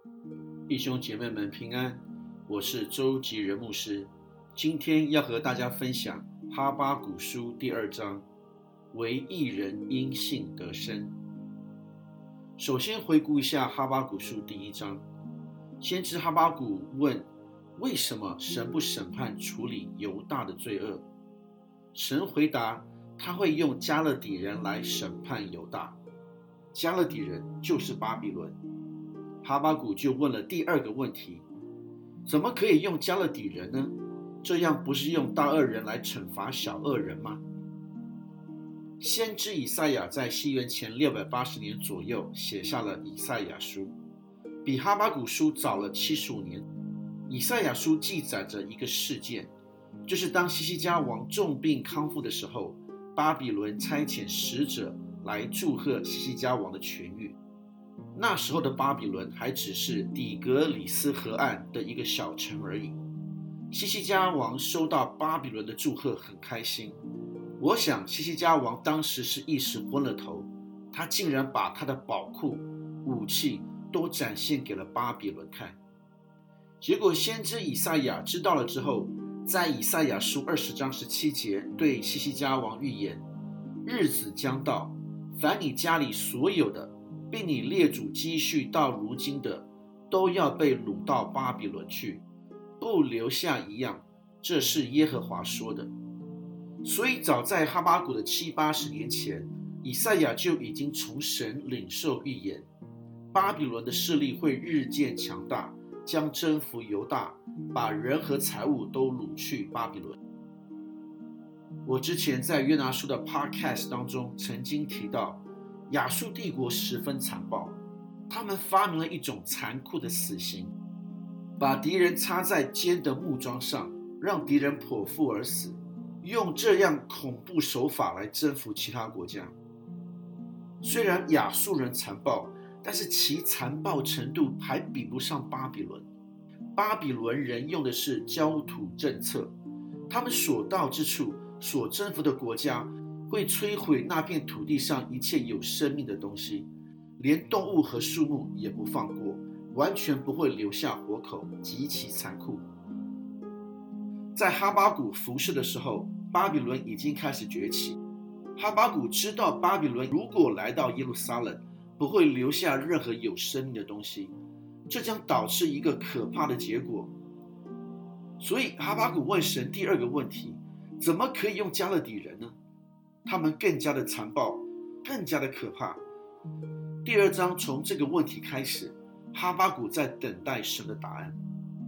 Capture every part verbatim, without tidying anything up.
弟兄姐妹们平安，我是周吉仁牧师。今天要和大家分享哈巴谷书第二章，唯义人因信得生。首先回顾一下哈巴谷书第一章，先知哈巴谷问，为什么神不审判处理犹大的罪恶？神回答，他会用加勒底人来审判犹大。加勒底人就是巴比伦。哈巴谷就问了第二个问题，怎么可以用加勒底人呢？这样不是用大恶人来惩罚小恶人吗？先知以赛亚在西元前六百八十年左右写下了以赛亚书，比哈巴谷书早了七十五年。以赛亚书记载着一个事件，就是当西西家王重病康复的时候，巴比伦差遣使者来祝贺西西家王的痊愈。那时候的巴比伦还只是底格里斯河岸的一个小城而已。西西家王收到巴比伦的祝贺很开心，我想西西家王当时是一时昏了头，他竟然把他的宝库、武器都展现给了巴比伦看。结果先知以赛亚知道了之后，在以赛亚书二十章十七节对西西家王预言，日子将到，凡你家里所有的，并你列祖积蓄到如今的，都要被掳到巴比伦去，不留下一样。这是耶和华说的。所以早在哈巴谷的七八十年前，以赛亚就已经从神领受预言，巴比伦的势力会日渐强大，将征服犹大，把人和财物都掳去巴比伦。我之前在约拿书的 podcast 当中曾经提到，亚述帝国十分残暴，他们发明了一种残酷的死刑，把敌人插在尖的木桩上，让敌人剖腹而死，用这样恐怖手法来征服其他国家。虽然亚述人残暴，但是其残暴程度还比不上巴比伦。巴比伦人用的是焦土政策，他们所到之处，所征服的国家会摧毁那片土地上一切有生命的东西，连动物和树木也不放过，完全不会留下活口，极其残酷。在哈巴谷服侍的时候，巴比伦已经开始崛起。哈巴谷知道巴比伦如果来到耶路撒冷，不会留下任何有生命的东西，这将导致一个可怕的结果。所以哈巴谷问神第二个问题，怎么可以用加勒底人呢？他们更加的残暴，更加的可怕。第二章从这个问题开始，哈巴谷在等待神的答案。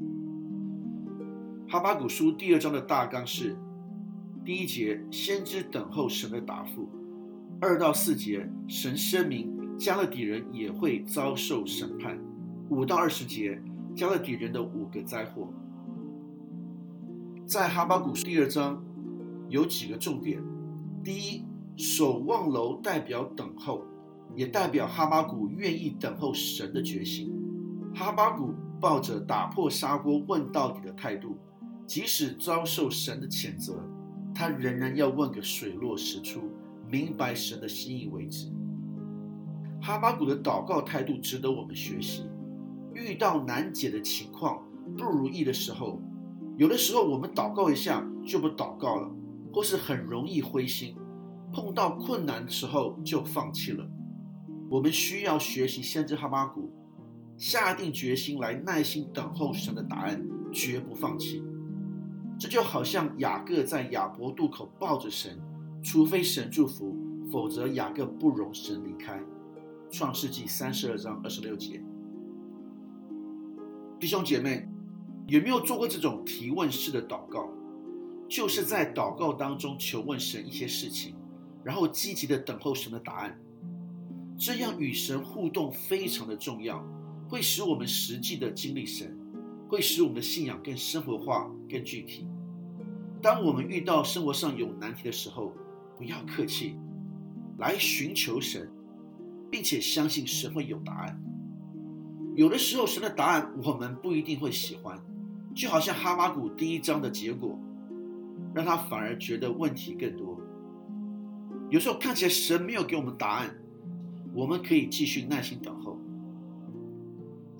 哈巴谷书第二章的大纲是：第一节，先知等候神的答复；二到四节，神声明加勒底人也会遭受审判；五到二十节，加勒底人的五个灾祸。在哈巴谷第二章有几个重点。第一，守望楼代表等候，也代表哈巴谷愿意等候神的决心。哈巴谷抱着打破砂锅问到底的态度，即使遭受神的谴责，他仍然要问个水落石出，明白神的心意为止。哈巴谷的祷告态度值得我们学习。遇到难解的情况，不如意的时候，有的时候我们祷告一下就不祷告了，或是很容易灰心，碰到困难的时候就放弃了。我们需要学习先知哈巴谷，下定决心来耐心等候神的答案，绝不放弃。这就好像雅各在雅博渡口抱着神，除非神祝福，否则雅各不容神离开。创世纪三十二章二十六节。弟兄姐妹，有没有做过这种提问式的祷告？就是在祷告当中求问神一些事情，然后积极的等候神的答案。这样与神互动非常的重要，会使我们实际的经历神，会使我们的信仰更生活化、更具体。当我们遇到生活上有难题的时候，不要客气，来寻求神，并且相信神会有答案。有的时候神的答案我们不一定会喜欢，就好像哈巴谷第一章的结果，让他反而觉得问题更多。有时候看起来神没有给我们答案，我们可以继续耐心等候。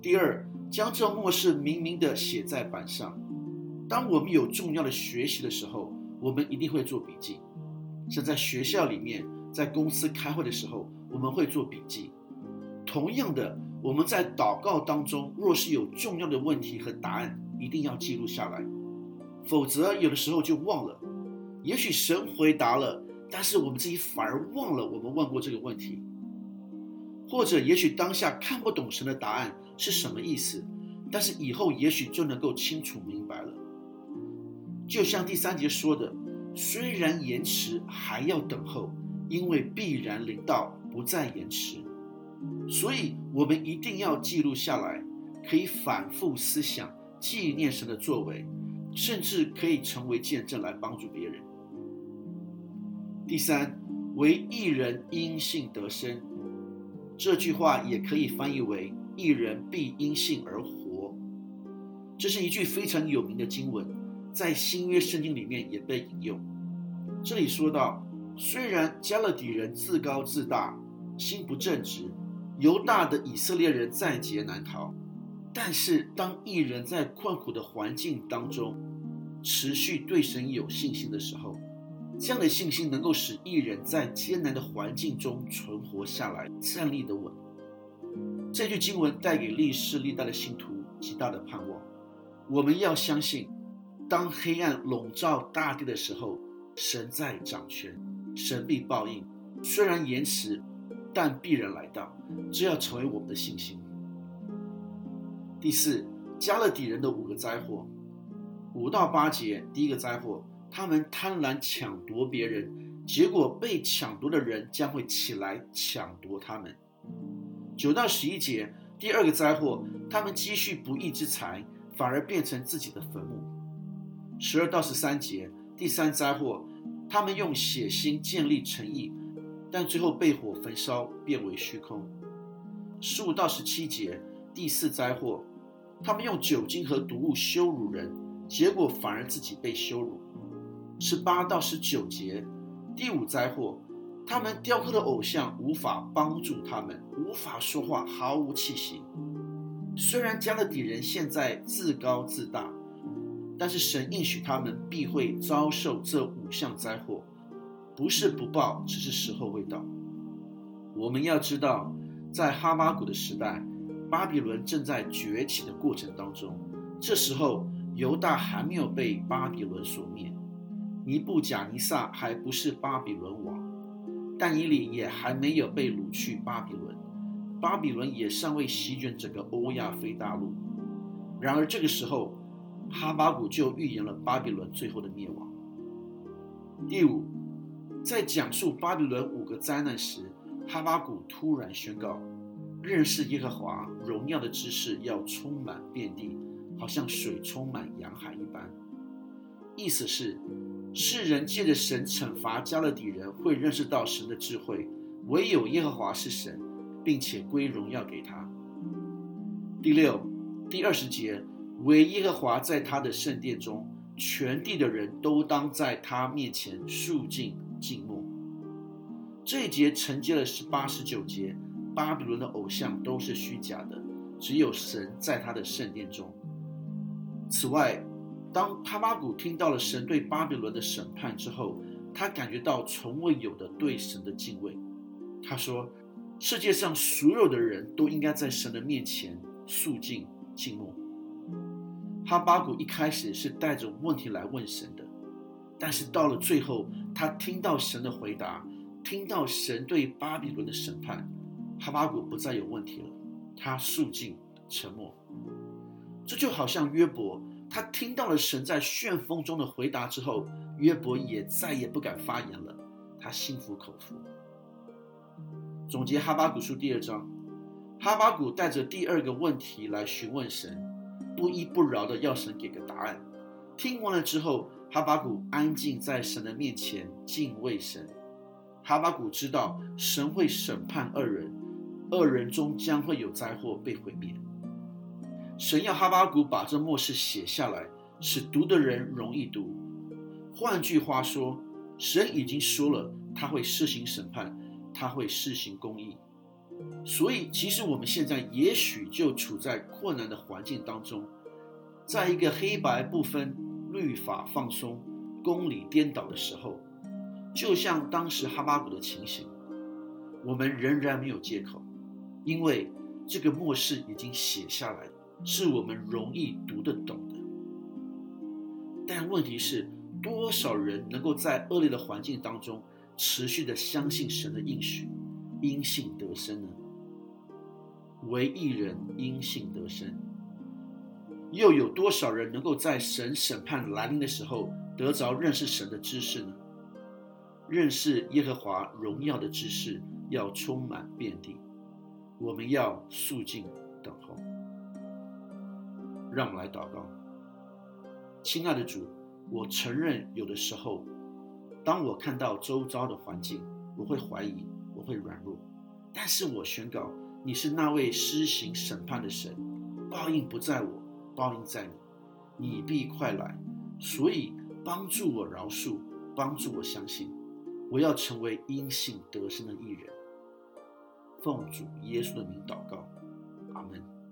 第二，将这默示明明地写在板上。当我们有重要的学习的时候，我们一定会做笔记。像在学校里面，在公司开会的时候，我们会做笔记。同样的，我们在祷告当中，若是有重要的问题和答案，一定要记录下来，否则有的时候就忘了。也许神回答了，但是我们自己反而忘了我们问过这个问题。或者也许当下看不懂神的答案是什么意思，但是以后也许就能够清楚明白了。就像第三节说的，虽然延迟，还要等候，因为必然临到，不再延迟。所以我们一定要记录下来，可以反复思想，纪念神的作为，甚至可以成为见证来帮助别人。第三，唯义人因信得生，这句话也可以翻译为义人必因信而活。这是一句非常有名的经文，在新约圣经里面也被引用。这里说到，虽然加勒底人自高自大，心不正直，犹大的以色列人在劫难逃，但是当义人在困苦的环境当中持续对神有信心的时候，这样的信心能够使义人在艰难的环境中存活下来，站立得稳。这句经文带给历世历代的信徒极大的盼望。我们要相信，当黑暗笼罩大地的时候，神在掌权，神必报应，虽然延迟，但必然来到，这要成为我们的信心。第四，加勒底人的五个灾祸。五到八节，第一个灾祸，他们贪婪抢夺别人，结果被抢夺的人将会起来抢夺他们。九到十一节，第二个灾祸，他们积蓄不义之财，反而变成自己的坟墓。十二到十三节，第三灾祸，他们用血腥建立城邑，但最后被火焚烧，变为虚空。十五到十七节，第四灾祸，他们用酒精和毒物羞辱人，结果反而自己被羞辱。十八到十九节，第五灾祸，他们雕刻的偶像无法帮助他们，无法说话，毫无气息。虽然加勒底人现在自高自大，但是神应许他们必会遭受这五项灾祸，不是不报，只是时候未到。我们要知道，在哈巴谷的时代，巴比伦正在崛起的过程当中，这时候犹大还没有被巴比伦所灭，尼布甲尼撒还不是巴比伦王，但以理也还没有被掳去巴比伦，巴比伦也尚未席卷整个欧亚非大陆。然而这个时候，哈巴谷就预言了巴比伦最后的灭亡。第五，在讲述巴比伦五个灾难时，哈巴谷突然宣告，认识耶和华荣耀的知识要充满遍地，好像水充满洋海一般。意思是，世人借着神惩罚加勒底人，会认识到神的智慧，唯有耶和华是神，并且归荣耀给他。第六，第二十节，唯耶和华在他的圣殿中，全地的人都当在他面前肃静静默。这一节承接了十八、十九节，巴比伦的偶像都是虚假的，只有神在他的圣殿中。此外，当哈巴谷听到了神对巴比伦的审判之后，他感觉到从未有的对神的敬畏。他说，世界上所有的人都应该在神的面前肃静静默。哈巴谷一开始是带着问题来问神的，但是到了最后，他听到神的回答，听到神对巴比伦的审判，哈巴谷不再有问题了，他肃静沉默。这就好像约伯，他听到了神在旋风中的回答之后，约伯也再也不敢发言了，他心服口服。总结哈巴谷书第二章，哈巴谷带着第二个问题来询问神，不依不饶的要神给个答案。听完了之后，哈巴谷安静在神的面前敬畏神。哈巴谷知道神会审判恶人，恶人中将会有灾祸被毁灭。神要哈巴谷把这默示写下来，使读的人容易读。换句话说，神已经说了，他会施行审判，他会施行公义。 所以其实我们现在也许就处在困难的环境当中，在一个黑白不分、律法放松、公理颠倒的时候，就像当时哈巴谷的情形，我们仍然没有借口，因为这个末世已经写下来，是我们容易读得懂的。但问题是，多少人能够在恶劣的环境当中持续的相信神的应许，因信得生呢？唯一人因信得生。又有多少人能够在神审判来临的时候得着认识神的知识呢？认识耶和华荣耀的知识要充满遍地，我们要肃静等候。让我们来祷告。亲爱的主，我承认有的时候，当我看到周遭的环境，我会怀疑，我会软弱，但是我宣告，你是那位施行审判的神，报应不在我，报应在你，你必快来，所以帮助我饶恕，帮助我相信，我要成为因信得生的义人。奉主耶稣的名祷告，阿们。